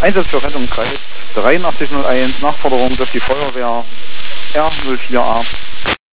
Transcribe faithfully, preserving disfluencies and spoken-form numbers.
Einsatz für Rettungskreis dreiundachtzig null eins, Nachforderung durch die Feuerwehr R null vier A.